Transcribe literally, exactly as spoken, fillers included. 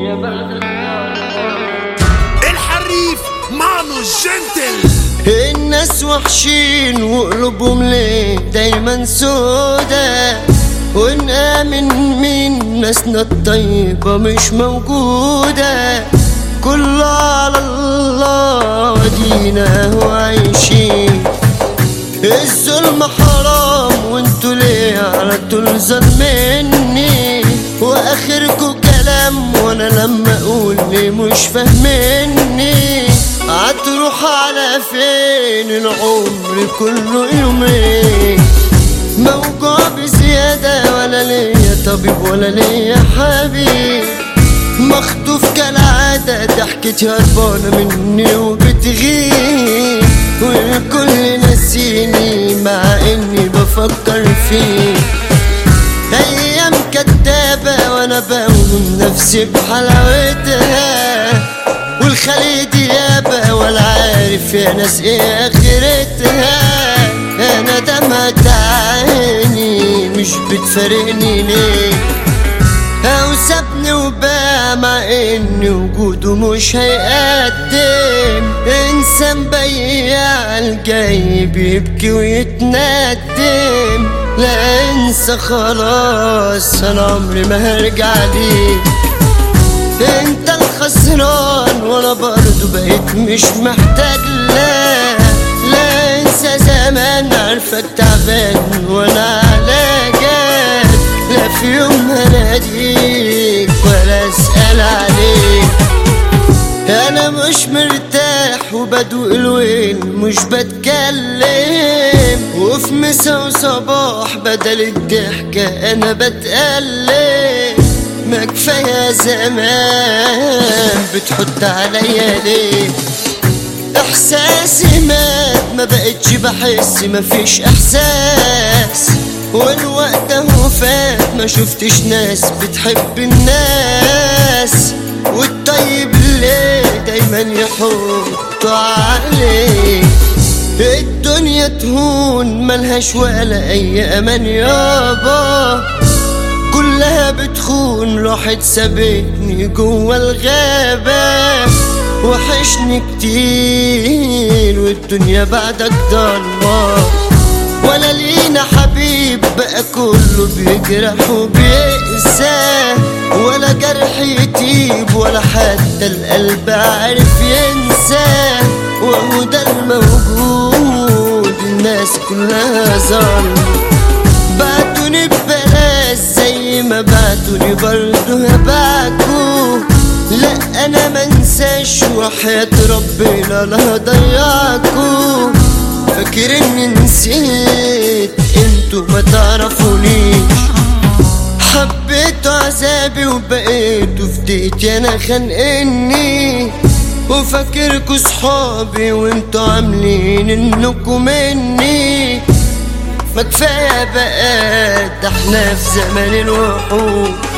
الحريف مانو الجنتل. الناس وحشين وقلوبهم ليه دايما سودا، ونآمن مين ناسنا الطيبة مش موجودة، كله على الله ودينا وعايشين. الظلم حرام وانتوا ليه على طول ظالميني، واخركوا كلام وانا لما اقول ليه مش فاهميني. هتروح على فين العمر كله يومين، موجوع بزيادة ولا ليا طبيب ولا ليا حبيب، مخطوف كالعادة ضحكتي هربانة مني وبتغيب، والكل ناسيني مع اني بفكر فيه. ايام كدابة وانا بوهم نفسي بحلاوتها، والخلي ديابة ولا عارف يا ناس ايه اخرتها. انا دمعت عيني مش بتفارقني ليه، او سابني وباع مع ان وجوده مش هيقدم. انسان بياع الجاي بيبكي ويتندم، لا انسى خلاص انا عمري ما هرجع ليك. انت الخسران وانا برضو بقيت مش محتاج لا لا انسى زمان عارفك تعبان وانا علاجك، لا في يوم هناديك ولا اسأل عليك. انا مش مرتاح وبدوق الويل مش بتكلم، وفي مسا وصباح بدل الضحكة انا بتألم. ما كفاية زمان بتحط عليا ليه، احساسي مات ما بقتش بحس مفيش احساس، والوقت اهو فات ما شفتش ناس بتحب الناس، والطيب ليه دايما يحطوا عليه. الدنيا تهون ملهاش ولا اي امان يابا، كلها بتخون راحت سابتني جوا الغابة. وحشني كتير والدنيا بعدك ضلمة، ولا لينا حبيب بقى كله بيجرح وبيقسى، ولا جرح يطيب ولا حتى القلب عارف ينسى. وهو ده الموجود الناس كلها ظالمة، بعتوني ببلاش زي ما بعتوني برضه هبعكوا. لا انا منساش وحياة ربنا لا هضيعكوا، فاكر اني نسيت انتوا ما تعرفونيش. حبيتوا عذابي وبقيتوا في ديتي انا خانقني، وفاكركوا صحابي وانتوا عاملين انكوا مني. ما كفاية بقى ده احنا في زمن الوحوش،